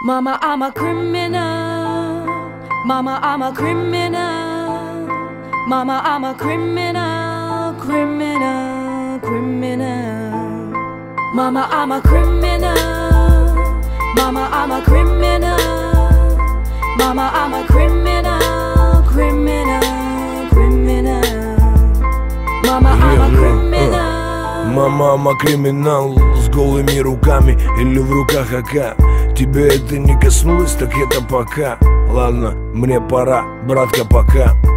Mama, I'm a criminal. Mama, I'm a criminal. Mama, I'm a criminal, criminal, criminal. Mama, I'm a criminal. Mama, I'm a criminal. Mama, I'm a criminal, criminal, criminal. Mama, I'm a criminal. Мама, I'm a криминал. С голыми руками или в руках АК. Тебе это не коснулось, так это пока. Ладно, мне пора, братка, пока.